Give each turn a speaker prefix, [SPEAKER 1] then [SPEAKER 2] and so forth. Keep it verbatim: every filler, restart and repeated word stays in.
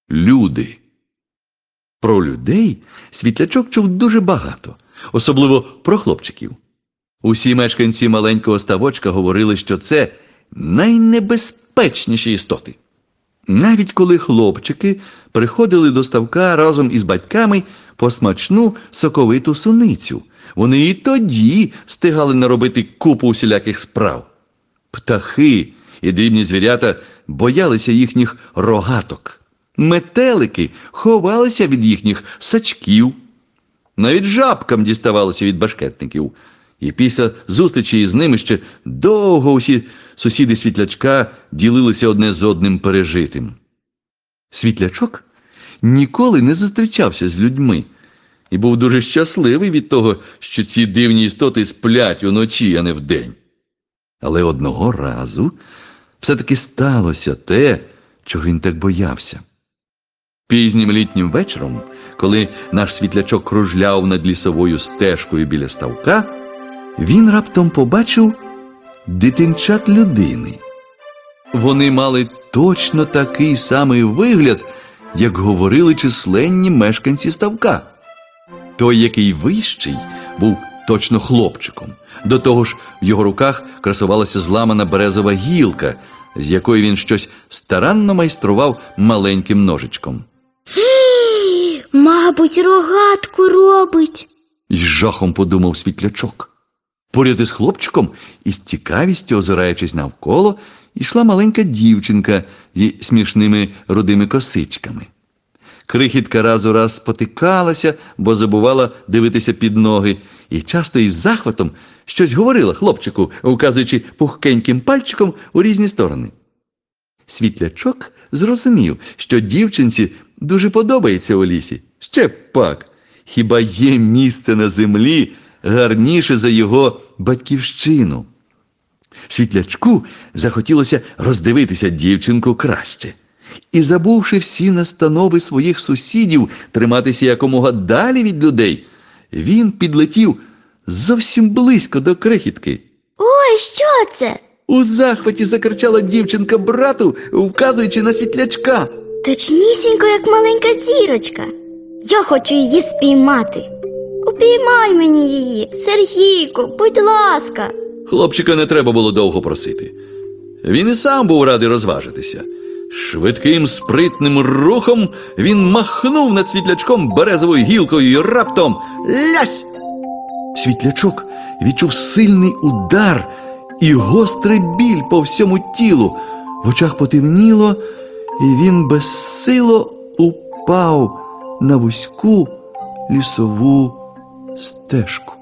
[SPEAKER 1] Люди. Про людей Світлячок чув дуже багато, особливо про хлопчиків. Усі мешканці маленького ставочка говорили, що це найнебезпечніші істоти. Навіть коли хлопчики приходили до ставка разом із батьками по смачну соковиту суницю, вони і тоді встигали наробити купу усіляких справ. Птахи і дрібні звірята боялися їхніх рогаток. Метелики ховалися від їхніх сачків. Навіть жабкам діставалося від башкетників. І після зустрічі із ними ще довго усі сусіди Світлячка ділилися одне з одним пережитим. Світлячок ніколи не зустрічався з людьми і був дуже щасливий від того, що ці дивні істоти сплять уночі, а не вдень. Але одного разу все-таки сталося те, чого він так боявся. Пізнім літнім вечором, коли наш Світлячок кружляв над лісовою стежкою біля ставка, він раптом побачив дитинчат людини. Вони мали точно такий самий вигляд, як говорили численні мешканці ставка. Той, який вищий, був точно хлопчиком. До того ж, в його руках красувалася зламана березова гілка, з якої він щось старанно майстрував маленьким ножичком.
[SPEAKER 2] Мабуть, рогатку робить.
[SPEAKER 1] Із жахом подумав Світлячок. Поряд із хлопчиком, із цікавістю озираючись навколо, йшла маленька дівчинка зі смішними рудими косичками. Крихітка раз у раз спотикалася, бо забувала дивитися під ноги, і часто із захватом щось говорила хлопчику, вказуючи пухкеньким пальчиком у різні сторони. Світлячок зрозумів, що дівчинці дуже подобається у лісі. Ще пак! Хіба є місце на землі гарніше за його батьківщину? Світлячку захотілося роздивитися дівчинку краще. І, забувши всі настанови своїх сусідів триматися якомога далі від людей, він підлетів зовсім близько до крихітки.
[SPEAKER 2] Ой, що це?
[SPEAKER 1] У захваті закричала дівчинка брату, вказуючи на Світлячка.
[SPEAKER 2] Точнісінько, як маленька зірочка. Я хочу її спіймати. Упіймай мені її, Сергійко, будь ласка.
[SPEAKER 1] Хлопчика не треба було довго просити. Він і сам був радий розважитися. Швидким, спритним рухом він махнув над Світлячком березовою гілкою і раптом лясь! Світлячок відчув сильний удар і гострий біль по всьому тілу. В очах потемніло, і він безсило упав на вузьку лісову стежку.